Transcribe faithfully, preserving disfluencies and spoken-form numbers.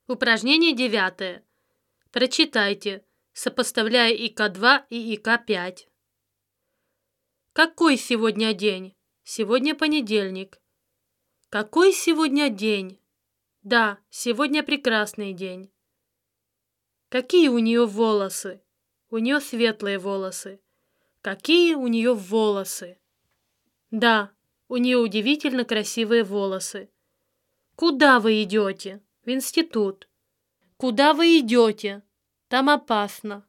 Упражнение девятое. Прочитайте, сопоставляя И К два и И К пять. Какой сегодня день? Сегодня понедельник. Какой сегодня день? Да, сегодня прекрасный день. Какие у нее волосы? У нее светлые волосы. Какие у нее волосы? Да, у нее удивительно красивые волосы. Куда вы идете? В институт. Куда вы идете? Там опасно.